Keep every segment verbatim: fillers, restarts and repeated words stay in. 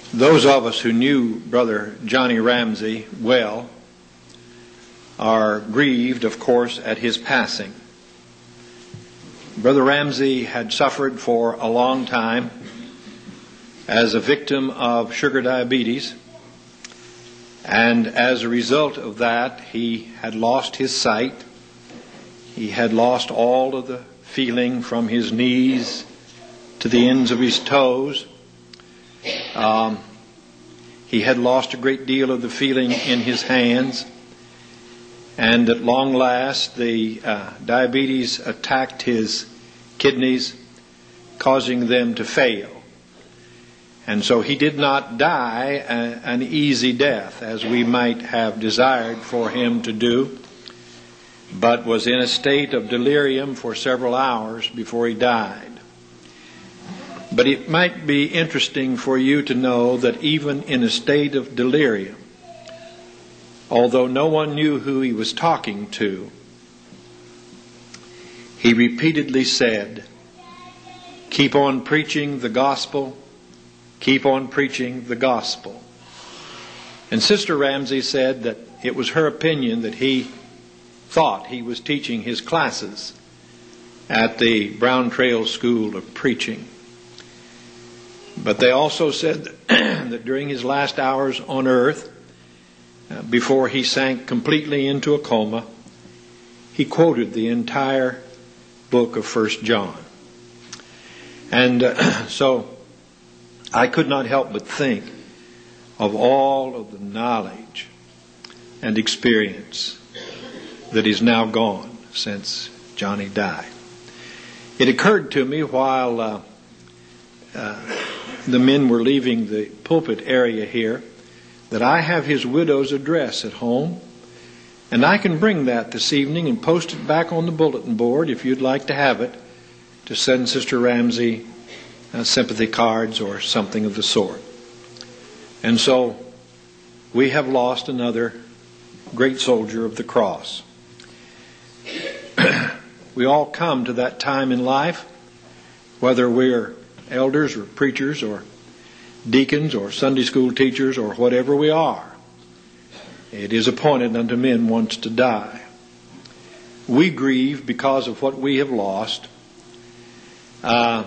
Those of us who knew Brother Johnny Ramsey well are grieved, of course, at his passing. Brother Ramsey had suffered for a long time as a victim of sugar diabetes, and as a result of that, he had lost his sight. He had lost all of the feeling from his knees to the ends of his toes. Um, he had lost a great deal of the feeling in his hands. And at long last, the uh, diabetes attacked his kidneys, causing them to fail. And so he did not die a, an easy death, as we might have desired for him to do, but was in a state of delirium for several hours before he died. But it might be interesting for you to know that even in a state of delirium, although no one knew who he was talking to, he repeatedly said, "Keep on preaching the gospel, keep on preaching the gospel." And Sister Ramsey said that it was her opinion that he thought he was teaching his classes at the Brown Trail School of Preaching. But they also said that during his last hours on earth, uh, before he sank completely into a coma, he quoted the entire book of First John. And uh, so I could not help but think of all of the knowledge and experience that is now gone since Johnny died. It occurred to me while uh, uh, the men were leaving the pulpit area here that I have his widow's address at home, and I can bring that this evening and post it back on the bulletin board if you'd like to have it, to send Sister Ramsey uh, sympathy cards or something of the sort. And so we have lost another great soldier of the cross. We all come to that time in life, whether we're elders or preachers or deacons or Sunday school teachers or whatever we are. It is appointed unto men once to die. We grieve because of what we have lost. Uh,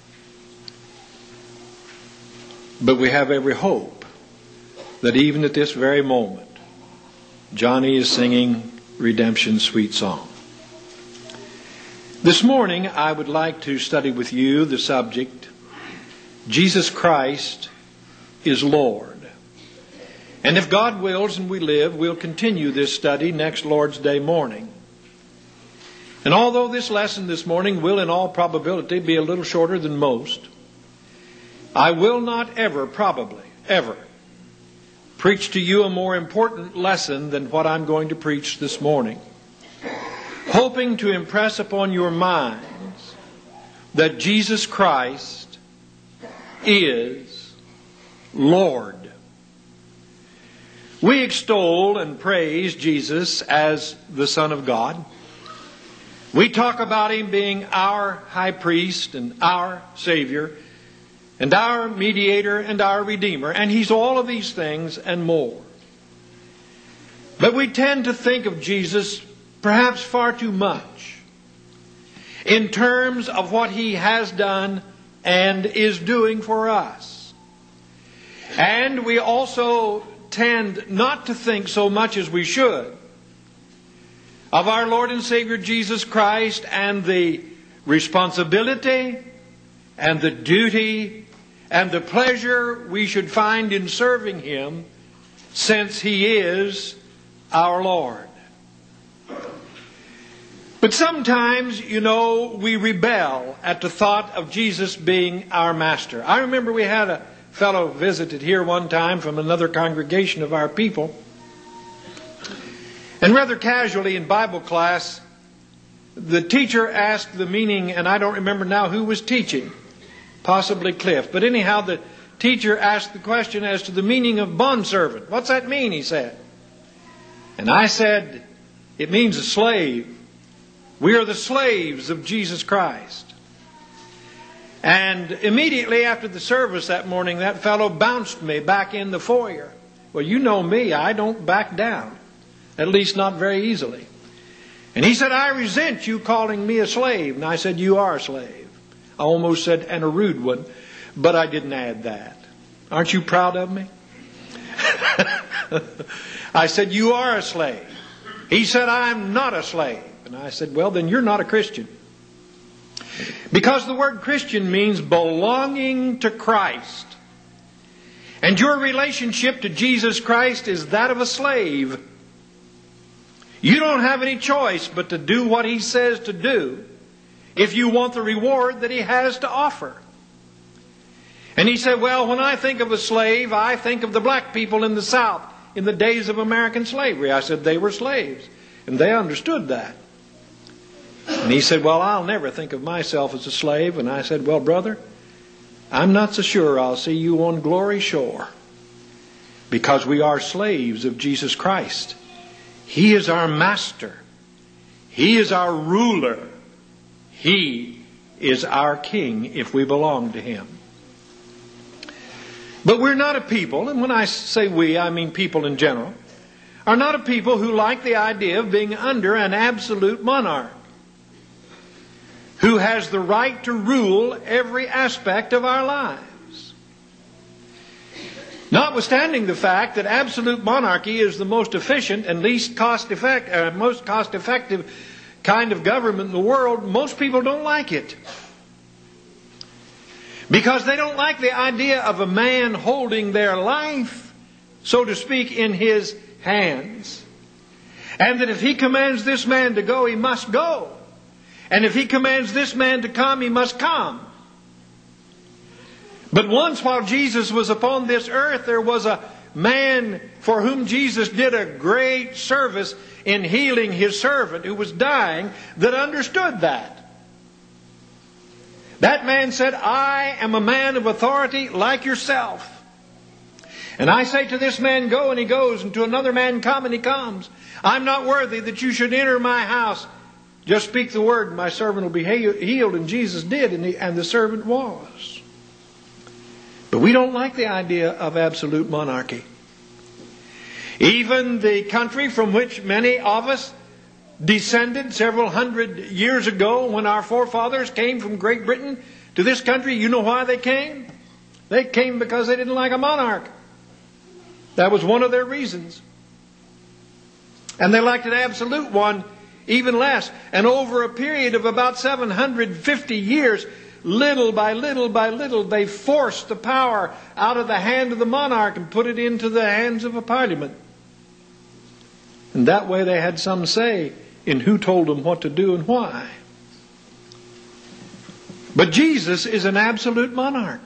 but we have every hope that even at this very moment, Johnny is singing Redemption's sweet song. This morning, I would like to study with you the subject, Jesus Christ is Lord. And if God wills and we live, we'll continue this study next Lord's Day morning. And although this lesson this morning will in all probability be a little shorter than most, I will not ever, probably, ever, preach to you a more important lesson than what I'm going to preach this morning, hoping to impress upon your minds that Jesus Christ is Lord. We extol and praise Jesus as the Son of God. We talk about Him being our high priest and our Savior and our mediator and our Redeemer. And He's all of these things and more. But we tend to think of Jesus perhaps far too much in terms of what He has done and is doing for us. And we also tend not to think so much as we should of our Lord and Savior Jesus Christ and the responsibility and the duty and the pleasure we should find in serving Him, since He is our Lord. But sometimes, you know, we rebel at the thought of Jesus being our master. I remember we had a fellow visited here one time from another congregation of our people. And rather casually in Bible class, the teacher asked the meaning, and I don't remember now who was teaching, possibly Cliff. But anyhow, the teacher asked the question as to the meaning of bondservant. What's that mean, he said. And I said, it means a slave. We are the slaves of Jesus Christ. And immediately after the service that morning, that fellow bounced me back in the foyer. Well, you know me, I don't back down. At least not very easily. And he said, I resent you calling me a slave. And I said, you are a slave. I almost said, and a rude one, but I didn't add that. Aren't you proud of me? I said, you are a slave. He said, I'm not a slave. And I said, well, then you're not a Christian. Because the word Christian means belonging to Christ. And your relationship to Jesus Christ is that of a slave. You don't have any choice but to do what He says to do if you want the reward that He has to offer. And he said, well, when I think of a slave, I think of the black people in the South in the days of American slavery. I said, they were slaves. And they understood that. And he said, well, I'll never think of myself as a slave. And I said, well, brother, I'm not so sure I'll see you on glory shore. Because we are slaves of Jesus Christ. He is our master. He is our ruler. He is our king if we belong to Him. But we're not a people, and when I say we, I mean people in general, are not a people who like the idea of being under an absolute monarch who has the right to rule every aspect of our lives. Notwithstanding the fact that absolute monarchy is the most efficient and least cost effect, uh, most cost effective kind of government in the world, most people don't like it. Because they don't like the idea of a man holding their life, so to speak, in his hands. And that if he commands this man to go, he must go. And if he commands this man to come, he must come. But once while Jesus was upon this earth, there was a man for whom Jesus did a great service in healing His servant who was dying that understood that. That man said, I am a man of authority like yourself. And I say to this man, go, and he goes, and to another man, come, and he comes. I'm not worthy that you should enter my house. Just speak the word, and my servant will be healed. And Jesus did, and the, and the servant was. But we don't like the idea of absolute monarchy. Even the country from which many of us descended several hundred years ago, when our forefathers came from Great Britain to this country, you know why they came? They came because they didn't like a monarch. That was one of their reasons. And they liked an absolute one even less. And over a period of about seven hundred fifty years, little by little by little, they forced the power out of the hand of the monarch and put it into the hands of a parliament. And that way they had some say in who told them what to do and why. But Jesus is an absolute monarch.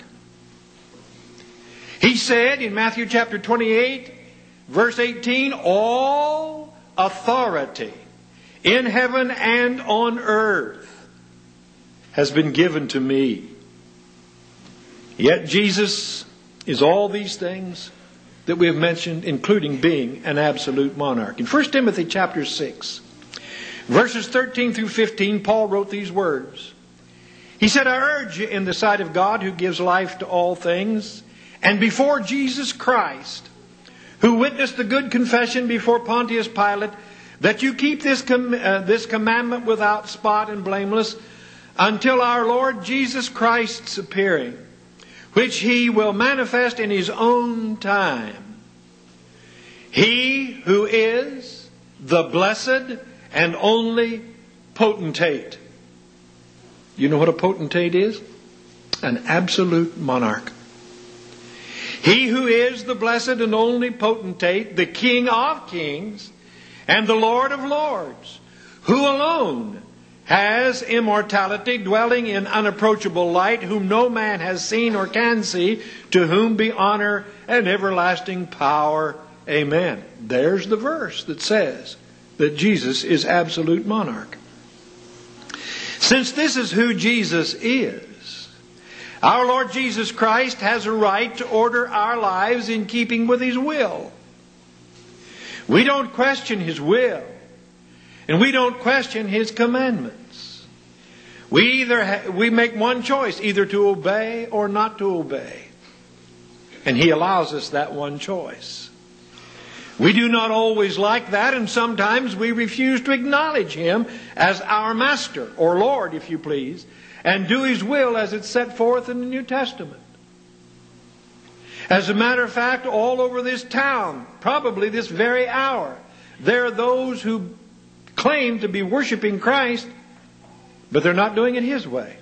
He said in Matthew chapter twenty-eight, verse eighteen, all authority in heaven and on earth has been given to me. Yet Jesus is all these things that we have mentioned, including being an absolute monarch. In First Timothy chapter six, verses thirteen through fifteen, Paul wrote these words. He said, I urge you in the sight of God who gives life to all things, and before Jesus Christ, who witnessed the good confession before Pontius Pilate, that you keep this, com- uh, this commandment without spot and blameless until our Lord Jesus Christ's appearing, which He will manifest in His own time. He who is the blessed and only potentate. You know what a potentate is? An absolute monarch. He who is the blessed and only potentate, the King of kings and the Lord of lords, who alone has immortality, dwelling in unapproachable light, whom no man has seen or can see, to whom be honor and everlasting power. Amen. There's the verse that says that Jesus is absolute monarch. Since this is who Jesus is, our Lord Jesus Christ has a right to order our lives in keeping with His will. We don't question His will, and we don't question His commandments. We either ha- we make one choice, either to obey or not to obey. And He allows us that one choice. We do not always like that, and sometimes we refuse to acknowledge Him as our Master, or Lord, if you please, and do His will as it's set forth in the New Testament. As a matter of fact, all over this town, probably this very hour, there are those who claim to be worshiping Christ, but they're not doing it His way.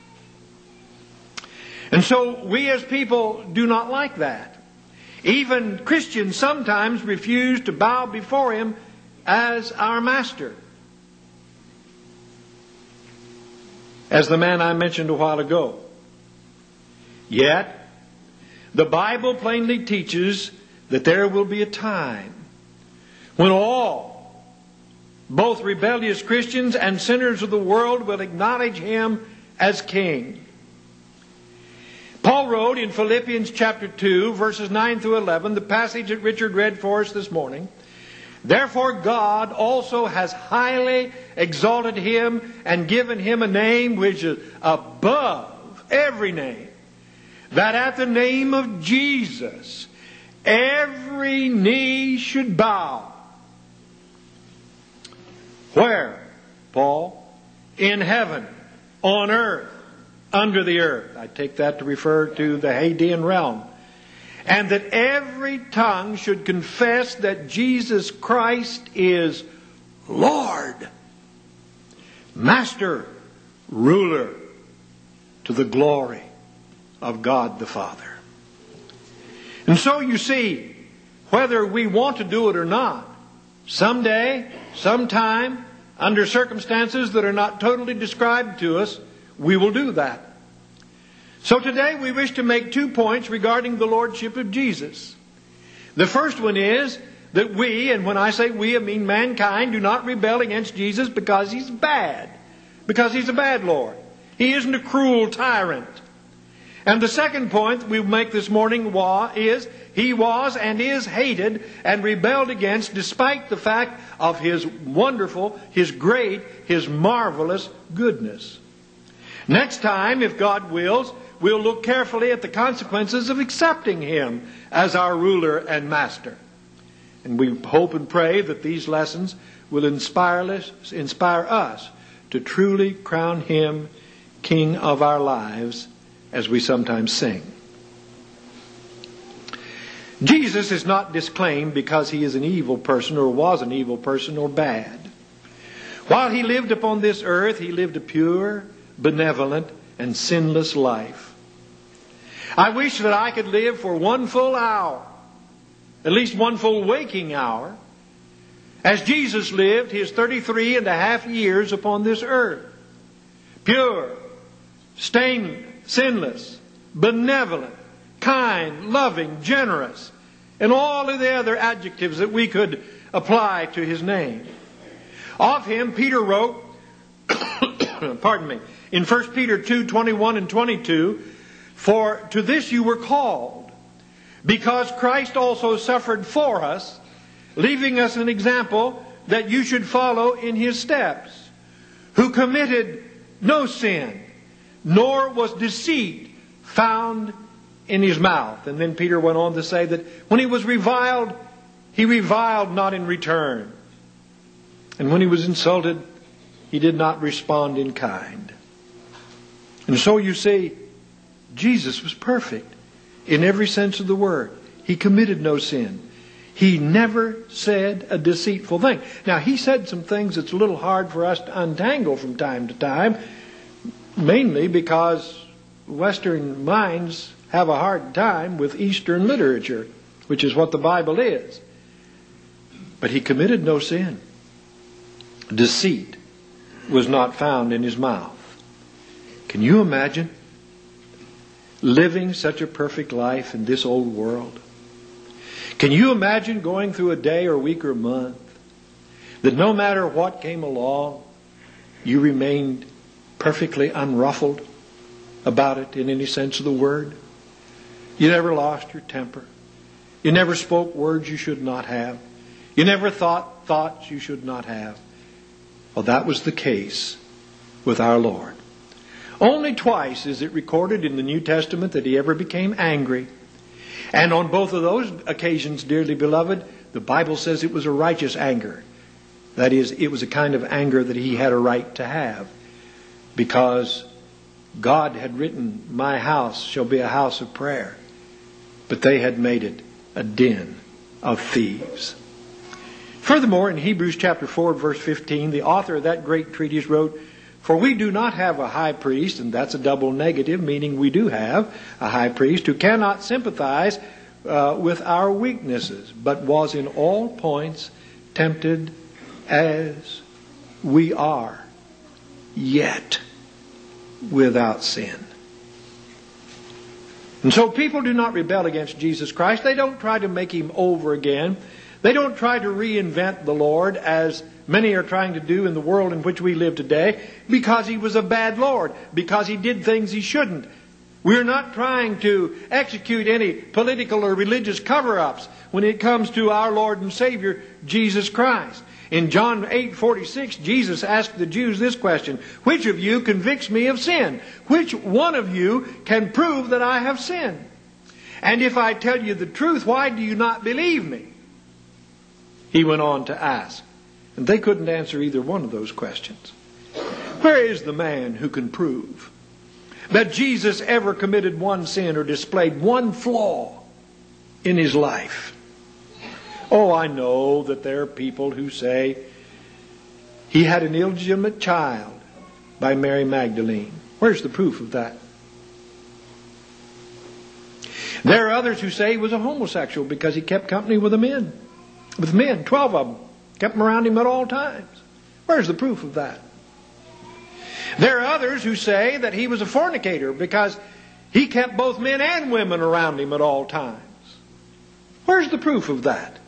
And so we as people do not like that. Even Christians sometimes refuse to bow before Him as our Master. As the man I mentioned a while ago. Yet, the Bible plainly teaches that there will be a time when all, both rebellious Christians and sinners of the world, will acknowledge Him as King. Paul wrote in Philippians chapter two, verses nine through eleven, the passage that Richard read for us this morning. Therefore God also has highly exalted Him and given Him a name which is above every name, that at the name of Jesus every knee should bow. Where, Paul? In heaven, on earth, under the earth. I take that to refer to the Hadean realm. And that every tongue should confess that Jesus Christ is Lord, Master, Ruler, to the glory of God the Father. And so you see, whether we want to do it or not, someday, sometime, under circumstances that are not totally described to us, we will do that. So today we wish to make two points regarding the Lordship of Jesus. The first one is that we, and when I say we, I mean mankind, do not rebel against Jesus because He's bad. Because He's a bad Lord. He isn't a cruel tyrant. And the second point we make this morning is He was and is hated and rebelled against despite the fact of His wonderful, His great, His marvelous goodness. Next time, if God wills, we'll look carefully at the consequences of accepting Him as our ruler and master. And we hope and pray that these lessons will inspire us, inspire us to truly crown Him King of our lives, as we sometimes sing. Jesus is not disclaimed because He is an evil person or was an evil person or bad. While He lived upon this earth, He lived a pure, benevolent, and sinless life. I wish that I could live for one full hour, at least one full waking hour, as Jesus lived His thirty-three and a half years upon this earth. Pure, stainless, sinless, benevolent, kind, loving, generous, and all of the other adjectives that we could apply to His name. Of Him, Peter wrote, pardon me, in First Peter two, twenty-one and twenty-two, for to this you were called, because Christ also suffered for us, leaving us an example that you should follow in His steps, who committed no sin, nor was deceit found in His mouth. And then Peter went on to say that when He was reviled, He reviled not in return. And when He was insulted, He did not respond in kind. And so you see, Jesus was perfect in every sense of the word. He committed no sin. He never said a deceitful thing. Now, He said some things that's a little hard for us to untangle from time to time, mainly because Western minds have a hard time with Eastern literature, which is what the Bible is. But He committed no sin. Deceit was not found in His mouth. Can you imagine living such a perfect life in this old world? Can you imagine going through a day or week or month that no matter what came along, you remained perfectly unruffled about it in any sense of the word? You never lost your temper. You never spoke words you should not have. You never thought thoughts you should not have. Well, that was the case with our Lord. Only twice is it recorded in the New Testament that he ever became angry. And on both of those occasions, dearly beloved, the Bible says it was a righteous anger. That is, it was a kind of anger that he had a right to have. Because God had written, my house shall be a house of prayer. But they had made it a den of thieves. Furthermore, in Hebrews chapter four, verse fifteen, the author of that great treatise wrote, for we do not have a high priest, and that's a double negative, meaning we do have a high priest who cannot sympathize uh, with our weaknesses, but was in all points tempted as we are, yet without sin. And so people do not rebel against Jesus Christ. They don't try to make him over again. They don't try to reinvent the Lord as many are trying to do in the world in which we live today, because he was a bad Lord, because he did things he shouldn't. We're not trying to execute any political or religious cover-ups when it comes to our Lord and Savior, Jesus Christ. In John eight forty-six, Jesus asked the Jews this question, which of you convicts me of sin? Which one of you can prove that I have sinned? And if I tell you the truth, why do you not believe me? He went on to ask. And they couldn't answer either one of those questions. Where is the man who can prove that Jesus ever committed one sin or displayed one flaw in his life? Oh, I know that there are people who say he had an illegitimate child by Mary Magdalene. Where's the proof of that? There are others who say he was a homosexual because he kept company with the men. With men, twelve of them. Kept them around him at all times. Where's the proof of that? There are others who say that he was a fornicator because he kept both men and women around him at all times. Where's the proof of that?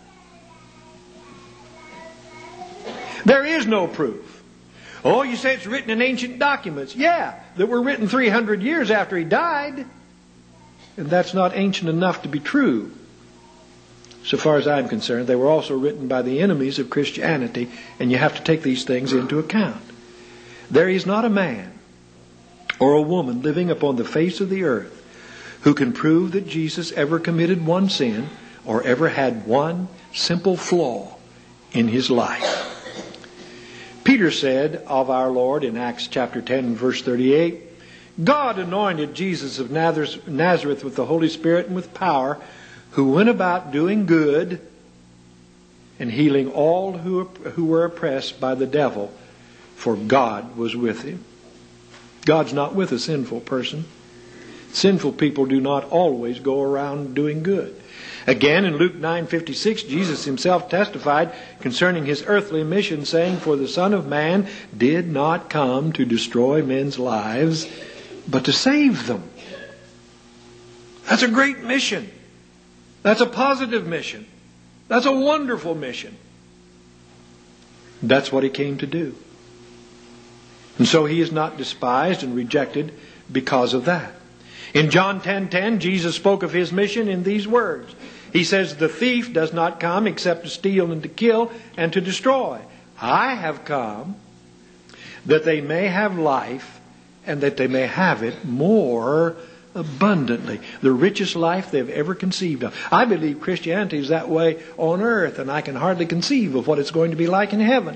There is no proof. Oh, you say it's written in ancient documents. Yeah, that were written three hundred years after he died. And that's not ancient enough to be true. So far as I'm concerned, they were also written by the enemies of Christianity, and you have to take these things into account. There is not a man or a woman living upon the face of the earth who can prove that Jesus ever committed one sin or ever had one simple flaw in his life. Peter said of our Lord in Acts chapter ten, verse thirty-eight, God anointed Jesus of Nazareth with the Holy Spirit and with power, who went about doing good and healing all who, who were oppressed by the devil, for God was with him. God's not with a sinful person. Sinful people do not always go around doing good. Again, in Luke nine fifty-six, Jesus himself testified concerning his earthly mission, saying, for the Son of Man did not come to destroy men's lives, but to save them. That's a great mission. That's a positive mission. That's a wonderful mission. That's what he came to do. And so he is not despised and rejected because of that. In John ten ten, Jesus spoke of his mission in these words. He says, the thief does not come except to steal and to kill and to destroy. I have come that they may have life and that they may have it more abundantly. The richest life they've ever conceived of. I believe Christianity is that way on earth, and I can hardly conceive of what it's going to be like in heaven.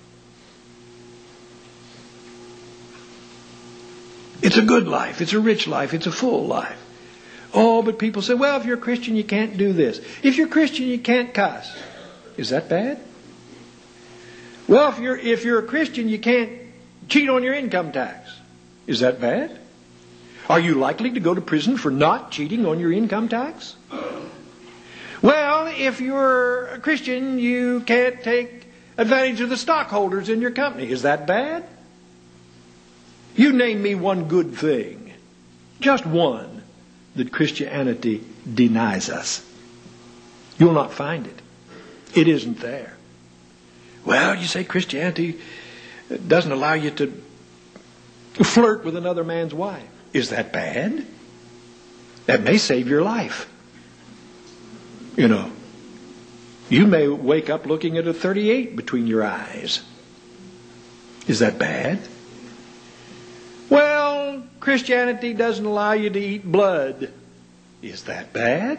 It's a good life. It's a rich life. It's a full life. Oh, but people say, well, if you're a Christian, you can't do this. If you're a Christian, you can't cuss. Is that bad? Well, if you're, if you're a Christian, you can't cheat on your income tax. Is that bad? Are you likely to go to prison for not cheating on your income tax? Well, if you're a Christian, you can't take advantage of the stockholders in your company. Is that bad? You name me one good thing, just one, that Christianity denies us. You'll not find it. It isn't there. Well, you say Christianity doesn't allow you to flirt with another man's wife. Is that bad? That may save your life. You know, you may wake up looking at a thirty-eight between your eyes. Is that bad? Well, Christianity doesn't allow you to eat blood. Is that bad?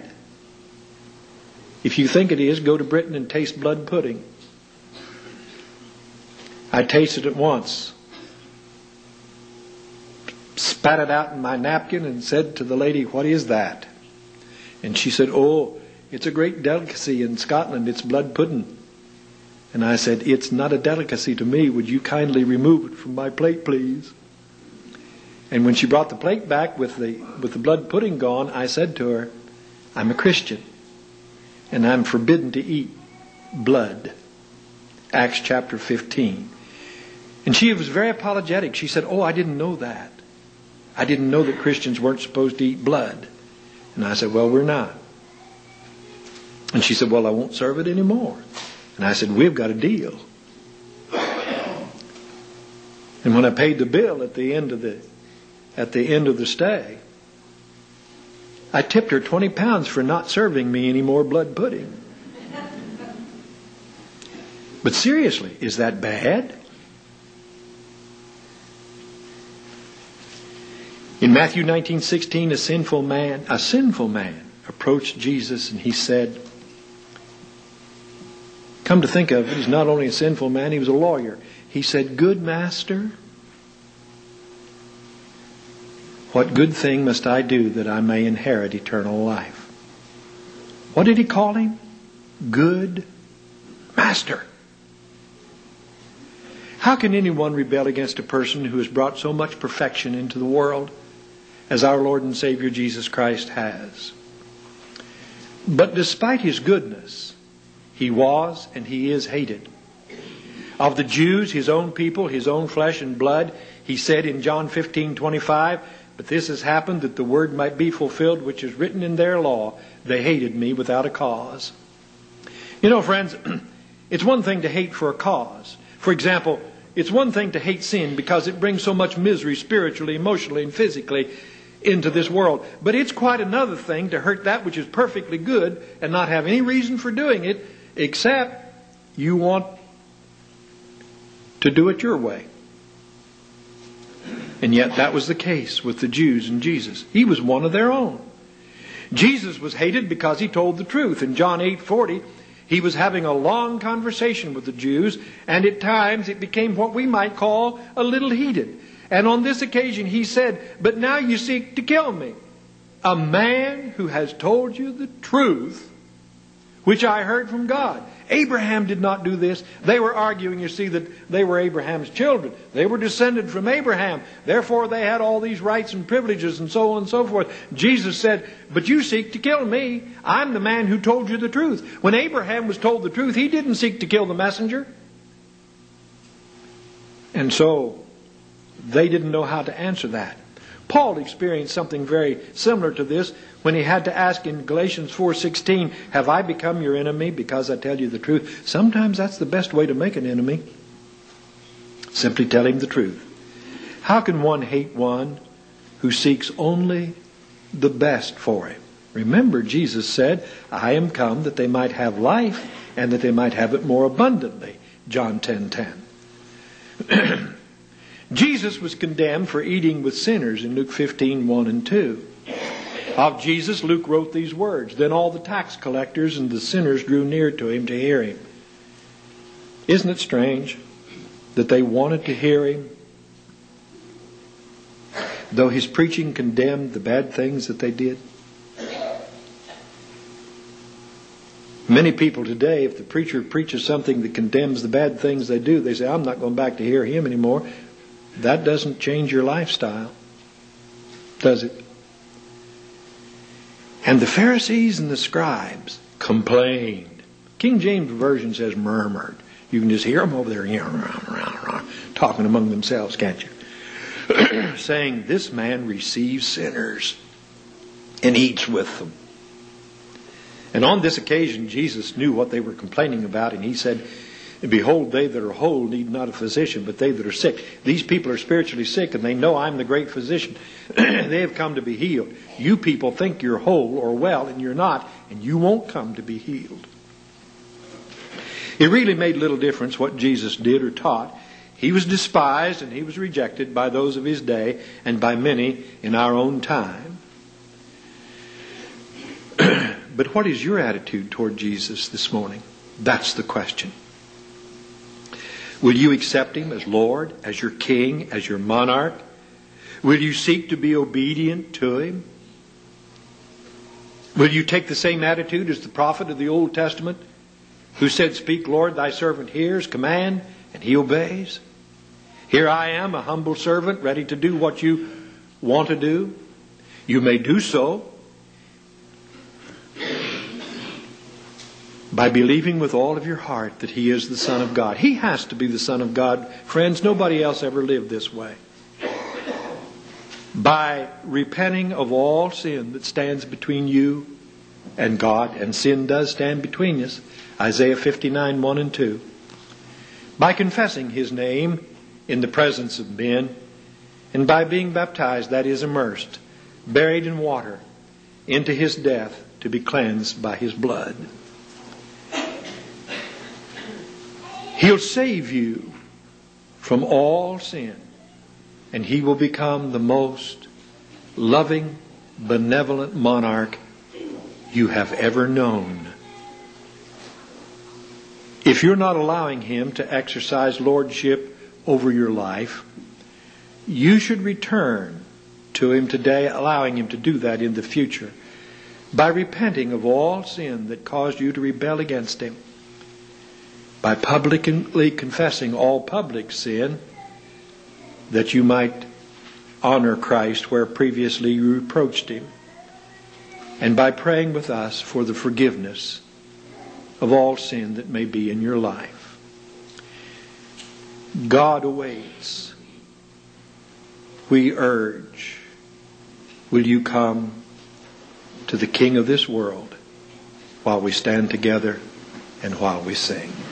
If you think it is, go to Britain and taste blood pudding. I tasted it once. Spat it out in my napkin and said to the lady, "What is that?" And she said, "Oh, it's a great delicacy in Scotland. It's blood pudding." And I said, "It's not a delicacy to me. Would you kindly remove it from my plate, please?" And when she brought the plate back with the with the blood pudding gone, I said to her, "I'm a Christian, and I'm forbidden to eat blood." Acts chapter fifteen. And she was very apologetic. She said, "Oh, I didn't know that. I didn't know that Christians weren't supposed to eat blood." And I said, "Well, we're not." And she said, "Well, I won't serve it anymore." And I said, "We've got a deal." And when I paid the bill at the end of the at the end of the stay, I tipped her twenty pounds for not serving me any more blood pudding. But seriously, is that bad? In Matthew nineteen sixteen, a sinful man, a sinful man approached Jesus and he said, come to think of it, he's not only a sinful man, he was a lawyer. He said, "Good master, what good thing must I do that I may inherit eternal life?" What did he call him? Good master. How can anyone rebel against a person who has brought so much perfection into the world as our Lord and Savior Jesus Christ has? But despite his goodness, he was and he is hated. Of the Jews, his own people, his own flesh and blood, he said in John fifteen twenty-five, "But this has happened that the word might be fulfilled which is written in their law. They hated me without a cause." You know, friends, it's one thing to hate for a cause. For example, it's one thing to hate sin because it brings so much misery spiritually, emotionally, and physically into this world. But it's quite another thing to hurt that which is perfectly good and not have any reason for doing it except you want to do it your way. And yet that was the case with the Jews and Jesus. He was one of their own. Jesus was hated because he told the truth. In John eight forty, he was having a long conversation with the Jews, and at times it became what we might call a little heated. And on this occasion he said, "But now you seek to kill me, a man who has told you the truth, which I heard from God." Abraham did not do this. They were arguing, you see, that they were Abraham's children. They were descended from Abraham. Therefore, they had all these rights and privileges and so on and so forth. Jesus said, "But you seek to kill me. I'm the man who told you the truth." When Abraham was told the truth, he didn't seek to kill the messenger. And so, they didn't know how to answer that. Paul experienced something very similar to this when he had to ask in Galatians four sixteen, "Have I become your enemy because I tell you the truth?" Sometimes that's the best way to make an enemy. Simply tell him the truth. How can one hate one who seeks only the best for him? Remember, Jesus said, "I am come that they might have life and that they might have it more abundantly." John ten ten. Jesus was condemned for eating with sinners in Luke fifteen one and two. Of Jesus, Luke wrote these words, "Then all the tax collectors and the sinners drew near to him to hear him." Isn't it strange that they wanted to hear him, though his preaching condemned the bad things that they did? Many people today, if the preacher preaches something that condemns the bad things they do, they say, "I'm not going back to hear him anymore." That doesn't change your lifestyle, does it? And the Pharisees and the scribes complained. King James Version says murmured. You can just hear them over there talking among themselves, can't you? Saying, "This man receives sinners and eats with them." And on this occasion, Jesus knew what they were complaining about, and he said, "Behold, they that are whole need not a physician, but they that are sick." These people are spiritually sick, and they know I'm the great physician. They have come to be healed. You people think you're whole or well, and you're not, and you won't come to be healed. It really made little difference what Jesus did or taught. He was despised and he was rejected by those of his day and by many in our own time. But what is your attitude toward Jesus this morning? That's the question. Will you accept him as Lord, as your King, as your monarch? Will you seek to be obedient to him? Will you take the same attitude as the prophet of the Old Testament who said, "Speak, Lord, thy servant hears, command, and he obeys"? Here I am, a humble servant, ready to do what you want to do. You may do so by believing with all of your heart that he is the Son of God. He has to be the Son of God. Friends, nobody else ever lived this way. By repenting of all sin that stands between you and God, and sin does stand between us, Isaiah fifty-nine, one and two. By confessing his name in the presence of men, and by being baptized, that is immersed, buried in water, into his death to be cleansed by his blood. He'll save you from all sin, and he will become the most loving, benevolent monarch you have ever known. If you're not allowing him to exercise lordship over your life, you should return to him today, allowing him to do that in the future, by repenting of all sin that caused you to rebel against him, by publicly confessing all public sin, that you might honor Christ where previously you reproached him, and by praying with us for the forgiveness of all sin that may be in your life. God awaits. We urge, will you come to the King of this world while we stand together and while we sing?